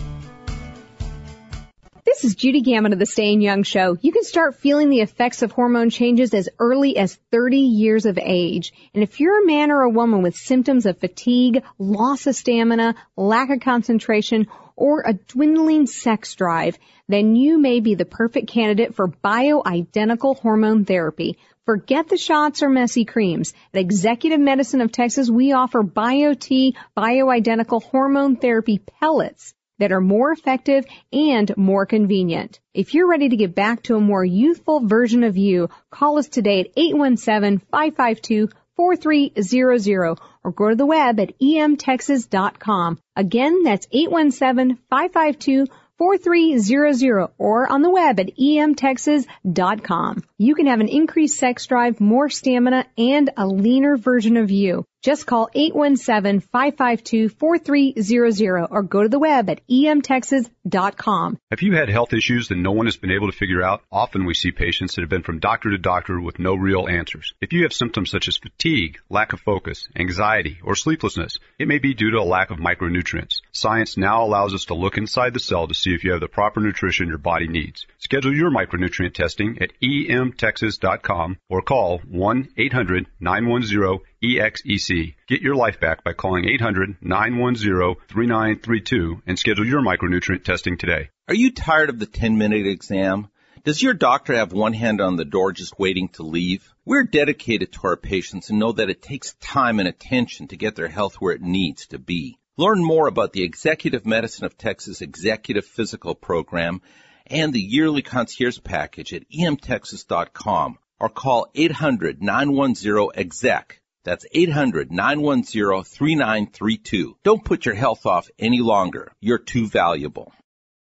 This is Judy Gammon of the Staying Young Show. You can start feeling the effects of hormone changes as early as thirty years of age. And if you're a man or a woman with symptoms of fatigue, loss of stamina, lack of concentration, or a dwindling sex drive, then you may be the perfect candidate for bioidentical hormone therapy. Forget the shots or messy creams. At Executive Medicine of Texas, we offer BioT bioidentical hormone therapy pellets that are more effective and more convenient. If you're ready to get back to a more youthful version of you, call us today at eight one seven, five five two, four three zero zero or go to the web at e m texas dot com. Again, that's eight one seven, five five two, four three zero zero or on the web at e m texas dot com. You can have an increased sex drive, more stamina, and a leaner version of you. Just call eight one seven, five five two, four three zero zero or go to the web at e m texas dot com. Have you had health issues that no one has been able to figure out? Often we see patients that have been from doctor to doctor with no real answers. If you have symptoms such as fatigue, lack of focus, anxiety, or sleeplessness, it may be due to a lack of micronutrients. Science now allows us to look inside the cell to see if you have the proper nutrition your body needs. Schedule your micronutrient testing at e m texas dot com or call one eight hundred, nine one zero, E X E C. Get your life back by calling eight hundred, nine one zero, three nine three two and schedule your micronutrient testing today. Are you tired of the ten-minute exam? Does your doctor have one hand on the door just waiting to leave? We're dedicated to our patients and know that it takes time and attention to get their health where it needs to be. Learn more about the Executive Medicine of Texas Executive Physical Program and the yearly concierge package at e m texas dot com or call eight hundred, nine one zero, E X E C. That's eight hundred, nine one zero, three nine three two. Don't put your health off any longer. You're too valuable.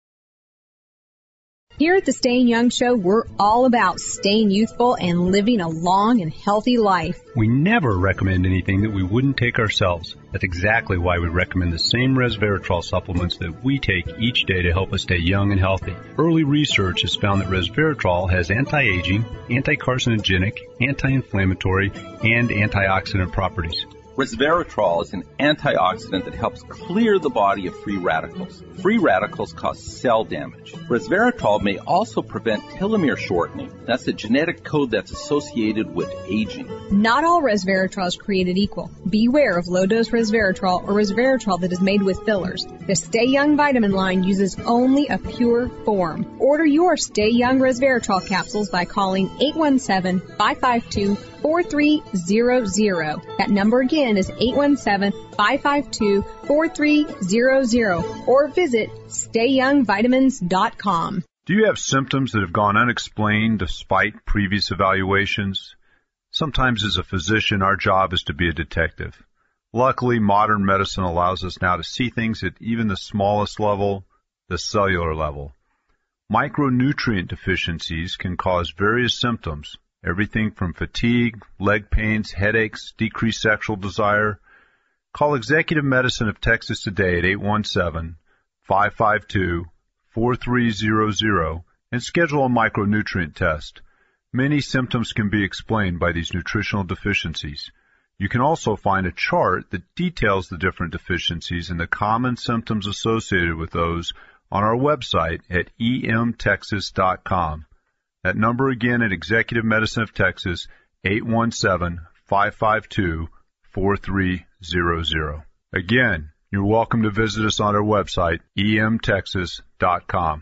Here at the Staying Young Show, we're all about staying youthful and living a long and healthy life. We never recommend anything that we wouldn't take ourselves. That's exactly why we recommend the same resveratrol supplements that we take each day to help us stay young and healthy. Early research has found that resveratrol has anti-aging, anti-carcinogenic, anti-inflammatory, and antioxidant properties. Resveratrol is an antioxidant that helps clear the body of free radicals. Free radicals cause cell damage. Resveratrol may also prevent telomere shortening. That's a genetic code that's associated with aging. Not all resveratrol is created equal. Beware of low-dose resveratrol or resveratrol that is made with fillers. The Stay Young vitamin line uses only a pure form. Order your Stay Young resveratrol capsules by calling eight one seven, five five two, four three zero zero. That number again is eight one seven, five five two, four three zero zero or visit stay young vitamins dot com. Do you have symptoms that have gone unexplained despite previous evaluations? Sometimes as a physician, our job is to be a detective. Luckily, modern medicine allows us now to see things at even the smallest level, the cellular level. Micronutrient deficiencies can cause various symptoms, everything from fatigue, leg pains, headaches, decreased sexual desire. Call Executive Medicine of Texas today at eight one seven, five five two, four three zero zero and schedule a micronutrient test. Many symptoms can be explained by these nutritional deficiencies. You can also find a chart that details the different deficiencies and the common symptoms associated with those on our website at e m texas dot com. That number again at Executive Medicine of Texas, eight one seven, five five two, four three zero zero. Again, you're welcome to visit us on our website, e m texas dot com.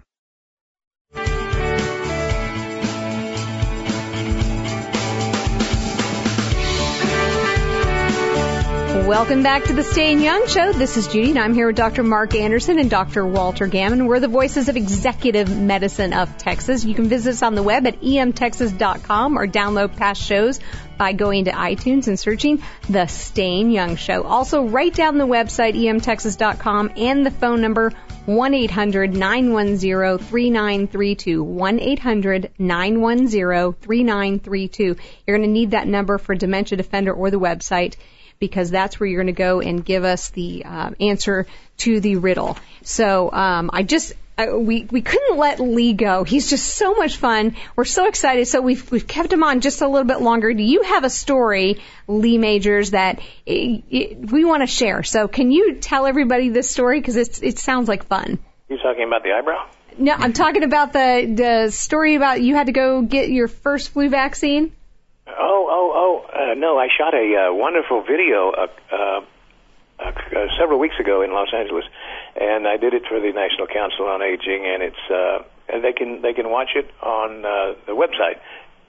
Welcome back to the Staying Young Show. This is Judy, and I'm here with Doctor Mark Anderson and Doctor Walter Gammon. We're the voices of Executive Medicine of Texas. You can visit us on the web at e m texas dot com or download past shows by going to iTunes and searching The Staying Young Show. Also, write down the website, e m texas dot com, and the phone number, one eight hundred, nine one zero, three nine three two, one eight hundred, nine one zero, three nine three two. You're going to need that number for Dementia Defender or the website, because that's where you're going to go and give us the uh, answer to the riddle. So um, I just uh, we we couldn't let Lee go. He's just so much fun. We're so excited. So we've we've kept him on just a little bit longer. Do you have a story, Lee Majors, that it, it, we want to share? So can you tell everybody this story, because it's it sounds like fun. You talking about the eyebrow? No, I'm talking about the the story about you had to go get your first flu vaccine. Oh, oh, oh, uh, no, I shot a uh, wonderful video uh, uh, uh, several weeks ago in Los Angeles, and I did it for the National Council on Aging, and it's uh, and they can they can watch it on uh, the website,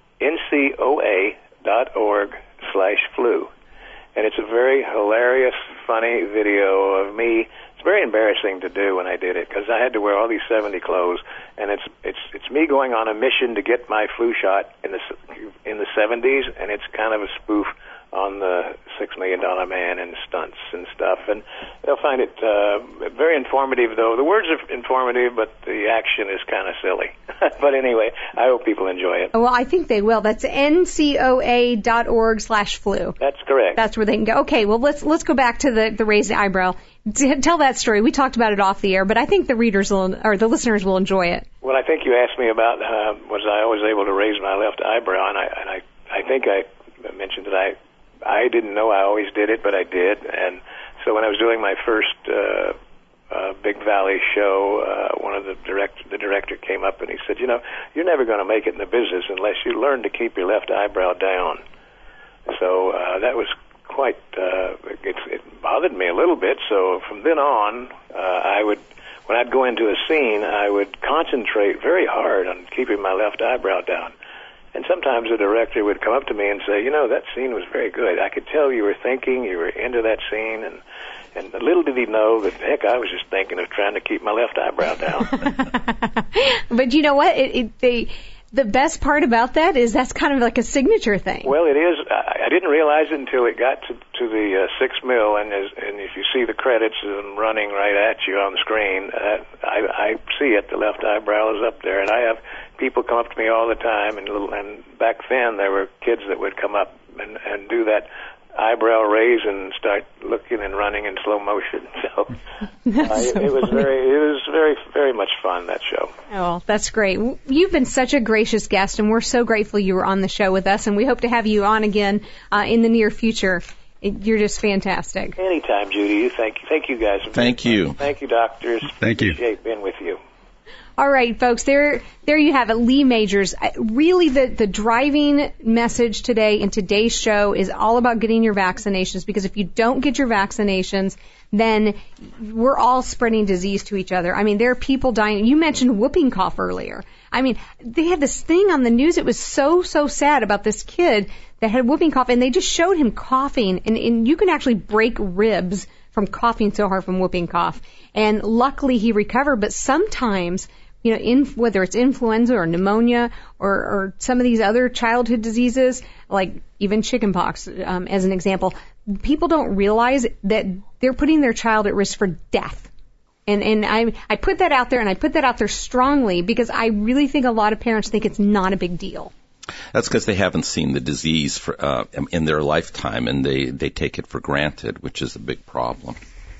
N C O A dot org slash flu, and it's a very hilarious, funny video of me. It's very embarrassing to do when I did it, because I had to wear all these seventy clothes, and it's it's it's me going on a mission to get my flu shot in the in the seventies, and it's kind of a spoof on the Six Million Dollar Man and stunts and stuff, and they'll find it uh, very informative. Though the words are informative, but the action is kind of silly. But anyway, I hope people enjoy it. Well, I think they will. That's N C O A dot org slash flu. That's correct. That's where they can go. Okay, well let's let's go back to the the raised eyebrow. Tell that story. We talked about it off the air, but I think the readers will, or the listeners will enjoy it. Well, I think you asked me about uh, was I always able to raise my left eyebrow, and I and I I think I mentioned that I I didn't know I always did it, but I did, and so when I was doing my first uh, uh, Big Valley show, uh, one of the direct the director came up and he said, you know, you're never going to make it in the business unless you learn to keep your left eyebrow down. So uh, that was quite uh, it, it bothered me a little bit. So from then on, uh, I would when I'd go into a scene, I would concentrate very hard on keeping my left eyebrow down. And sometimes the director would come up to me and say, you know, that scene was very good. I could tell you were thinking, you were into that scene, and and little did he know that, heck, I was just thinking of trying to keep my left eyebrow down. But you know what? It, it, they, the best part about that is that's kind of like a signature thing. Well, it is. I, I didn't realize it until it got to, to the uh, six mil, and as, and if you see the credits of them running right at you on the screen, uh, I, I see it. The left eyebrow is up there, and I have people come up to me all the time, and little, and back then there were kids that would come up and, and do that eyebrow raise and start looking and running in slow motion. So, uh, it, so it was funny. very, it was very, very much fun, that show. Oh, that's great. You've been such a gracious guest, and we're so grateful you were on the show with us, and we hope to have you on again uh, in the near future. You're just fantastic. Anytime, Judy. Thank you, thank you guys. Thank you. Thank you, doctors. Thank you. Appreciate being with you. All right, folks, there there you have it, Lee Majors. Really, the, the driving message today in today's show is all about getting your vaccinations, because if you don't get your vaccinations, then we're all spreading disease to each other. I mean, there are people dying. You mentioned whooping cough earlier. I mean, they had this thing on the news. It was so, so sad about this kid that had whooping cough, and they just showed him coughing, and, and you can actually break ribs from coughing so hard from whooping cough. And luckily he recovered, but sometimes, you know, in, whether it's influenza or pneumonia or, or some of these other childhood diseases, like even chickenpox, um, as an example, people don't realize that they're putting their child at risk for death. And, and I, I put that out there, and I put that out there strongly because I really think a lot of parents think it's not a big deal. That's because they haven't seen the disease for, uh, in their lifetime, and they, they take it for granted, which is a big problem.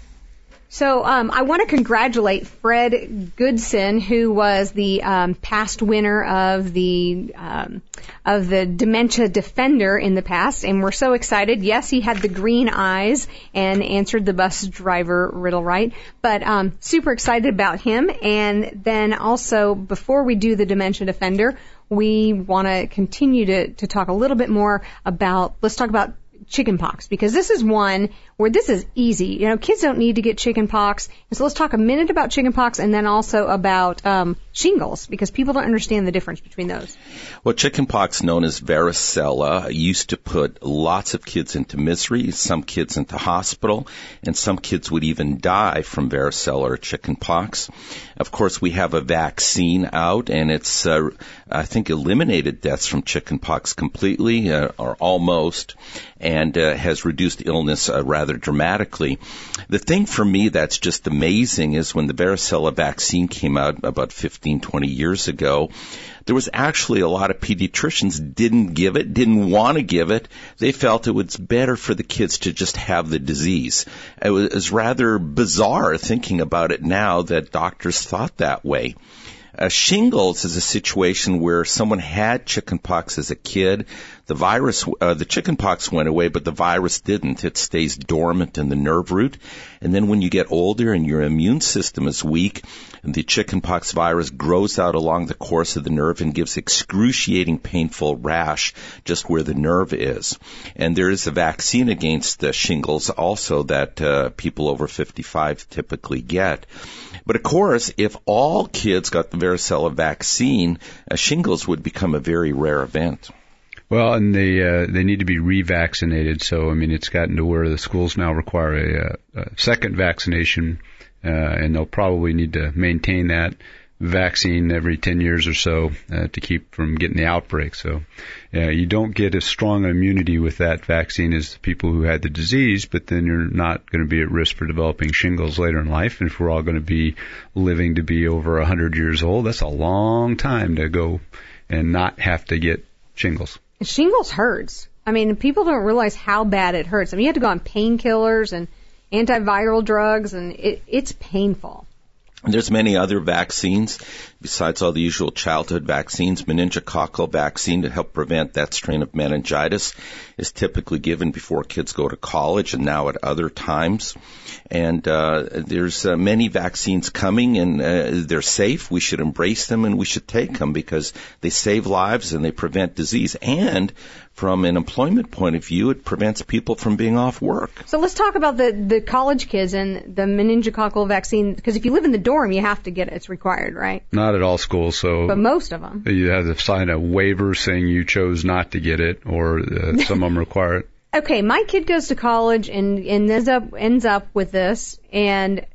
So um, I want to congratulate Fred Goodson, who was the um, past winner of the um, of the Dementia Defender in the past, and we're so excited. Yes, he had the green eyes and answered the bus driver riddle right, but um, super excited about him. And then also, before we do the Dementia Defender, we want to continue to, to talk a little bit more about, let's talk about chickenpox, because this is one where this is easy. You know, kids don't need to get chickenpox. And so let's talk a minute about chickenpox and then also about um, shingles, because people don't understand the difference between those. Well, chickenpox, known as varicella, used to put lots of kids into misery, some kids into hospital, and some kids would even die from varicella or chickenpox. Of course, we have a vaccine out, and it's, uh, I think, eliminated deaths from chickenpox completely, uh, or almost, and uh, has reduced illness uh, rather dramatically. The thing for me that's just amazing is when the varicella vaccine came out about fifteen, twenty years ago, there was actually a lot of pediatricians didn't give it, didn't want to give it. They felt it was better for the kids to just have the disease. It was, it was rather bizarre thinking about it now that doctors thought that way. Uh, shingles is a situation where someone had chickenpox as a kid. The virus, uh, the chickenpox went away, but the virus didn't. It stays dormant in the nerve root. And then when you get older and your immune system is weak, the chickenpox virus grows out along the course of the nerve and gives excruciating painful rash just where the nerve is. And there is a vaccine against uh, shingles also that uh, people over fifty-five typically get. But of course, if all kids got the varicella vaccine, uh, shingles would become a very rare event. Well, and they uh, they need to be revaccinated. So, I mean, it's gotten to where the schools now require a, a second vaccination, uh, and they'll probably need to maintain that vaccine every ten years or so uh, to keep from getting the outbreak. So, uh, you don't get as strong immunity with that vaccine as the people who had the disease, but then you're not going to be at risk for developing shingles later in life. And if we're all going to be living to be over one hundred years old, that's a long time to go and not have to get shingles. Shingles hurts. I mean, people don't realize how bad it hurts. I mean, you have to go on painkillers and antiviral drugs, and it, it's painful. There's many other vaccines besides all the usual childhood vaccines. Meningococcal vaccine to help prevent that strain of meningitis is typically given before kids go to college and now at other times. And uh, there's uh, many vaccines coming, and uh, they're safe. We should embrace them, and we should take them because they save lives and they prevent disease. And from an employment point of view, it prevents people from being off work. So let's talk about the, the college kids and the meningococcal vaccine, because if you live in the dorm, you have to get it. It's required, right? Not at all schools. So, but most of them. You have to sign a waiver saying you chose not to get it, or uh, some of them require it. Okay, my kid goes to college and, and ends up ends up with this, and you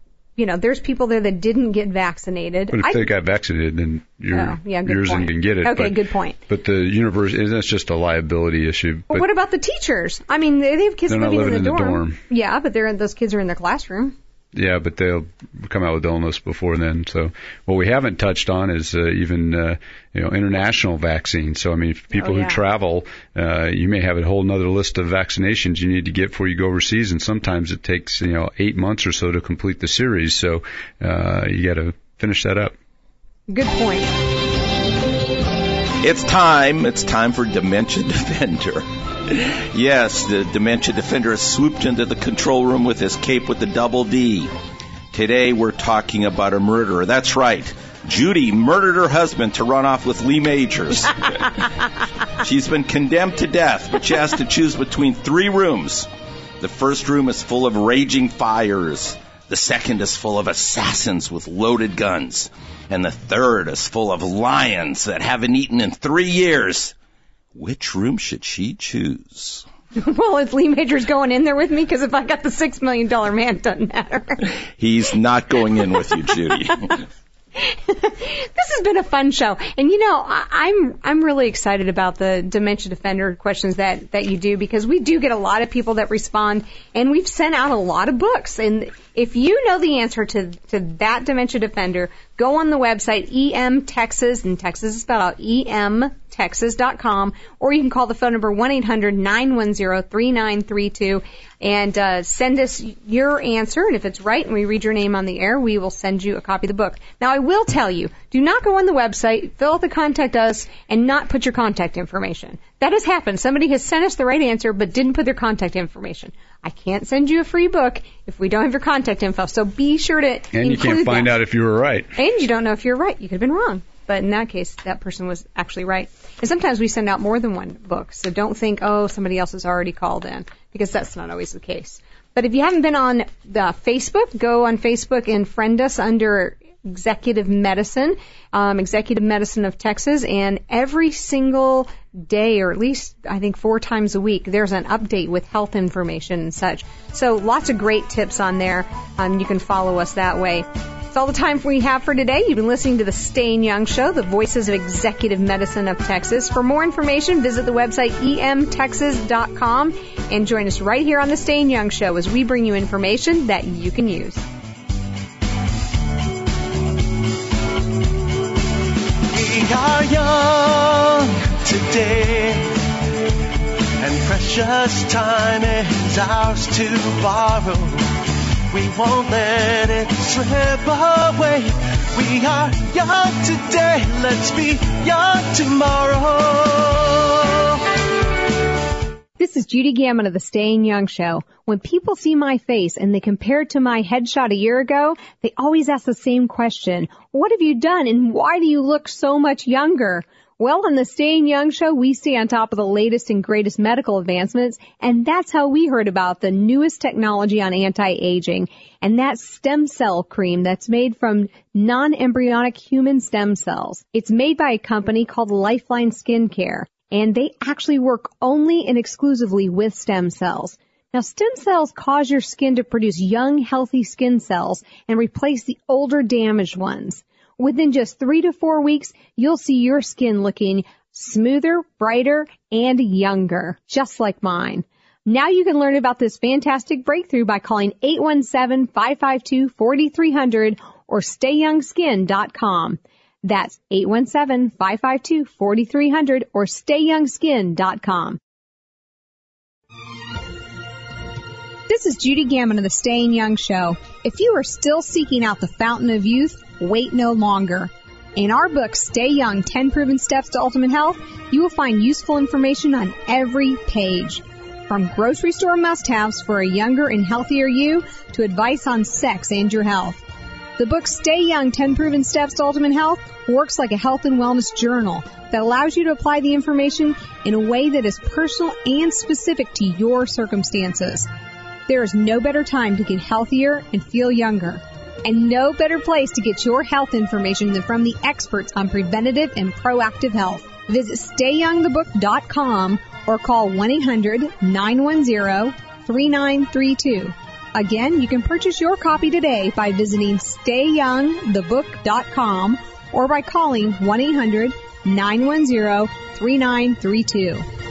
you know, there's people there that didn't get vaccinated. But if I, they got vaccinated, then you're, oh, yeah, good yours point. can get it. Okay, but, good point. But the university, that's just a liability issue. Well, but what about the teachers? I mean, they, they have kids they're not living, living in the in the dorm. dorm. Yeah, but they're those kids are in their classroom. Yeah, but they'll come out with illness before then. So what we haven't touched on is uh, even uh, you know international vaccines. So I mean, people Oh, yeah. who travel, uh, you may have a whole other list of vaccinations you need to get before you go overseas, and sometimes it takes you know eight months or so to complete the series. So uh, you got to finish that up. Good point. It's time. It's time for Dementia Defender. Yes, the Dementia Defender has swooped into the control room with his cape with the double D. Today we're talking about a murderer. That's right. Judy murdered her husband to run off with Lee Majors. She's been condemned to death, but she has to choose between three rooms. The first room is full of raging fires. The second is full of assassins with loaded guns. And the third is full of lions that haven't eaten in three years. Which room should she choose? Well, is Lee Majors going in there with me? Because if I got the six million dollar man, it doesn't matter. He's not going in with you, Judy. This has been a fun show, and you know I, I'm I'm really excited about the Dementia Defender questions that that you do, because we do get a lot of people that respond, and we've sent out a lot of books. And if you know the answer to to that Dementia Defender, go on the website E M Texas, and Texas is spelled out E M Texas dot com, or you can call the phone number one eight hundred nine one zero three nine three two and uh, send us your answer. And if it's right and we read your name on the air, we will send you a copy of the book. Now, I will tell you, do not go on the website, fill out the contact us, and not put your contact information. That has happened. Somebody has sent us the right answer but didn't put their contact information. I can't send you a free book if we don't have your contact info. So be sure to include that. And you can't find out if you were right. And you don't know if you're right. You could have been wrong. But in that case, that person was actually right. And sometimes we send out more than one book. So don't think, oh, somebody else has already called in, because that's not always the case. But if you haven't been on the Facebook, go on Facebook and friend us under Executive Medicine, um, Executive Medicine of Texas. And every single day, or at least I think four times a week, there's an update with health information and such. So lots of great tips on there. Um, you can follow us that way. That's all the time we have for today. You've been listening to the Staying Young Show, the voices of Executive Medicine of Texas. For more information, visit the website E M Texas dot com and join us right here on the Staying Young Show as we bring you information that you can use. We are young today, and precious time is ours to borrow. We won't let it slip away. We are young today, let's be young tomorrow. This is Judy Gammon of the Staying Young Show. When people see my face and they compare it to my headshot a year ago, they always ask the same question. What have you done, and why do you look so much younger? Well, on the Staying Young Show, we stay on top of the latest and greatest medical advancements, and that's how we heard about the newest technology on anti-aging, and that's stem cell cream that's made from non-embryonic human stem cells. It's made by a company called Lifeline Skincare, and they actually work only and exclusively with stem cells. Now, stem cells cause your skin to produce young, healthy skin cells and replace the older, damaged ones. Within just three to four weeks, you'll see your skin looking smoother, brighter, and younger, just like mine. Now you can learn about this fantastic breakthrough by calling eight one seven, five five two, four three zero zero or stay young skin dot com. That's eight one seven, five five two, four three zero zero or stay young skin dot com. This is Judy Gammon of the Staying Young Show. If you are still seeking out the fountain of youth, wait no longer. In our book, Stay Young, ten Proven Steps to Ultimate Health, you will find useful information on every page. From grocery store must-haves for a younger and healthier you to advice on sex and your health. The book Stay Young, ten Proven Steps to Ultimate Health works like a health and wellness journal that allows you to apply the information in a way that is personal and specific to your circumstances. There is no better time to get healthier and feel younger. And no better place to get your health information than from the experts on preventative and proactive health. Visit stay young the book dot com or call one eight hundred, nine one zero, three nine three two. Again, you can purchase your copy today by visiting stay young the book dot com or by calling one eight hundred nine one zero three nine three two.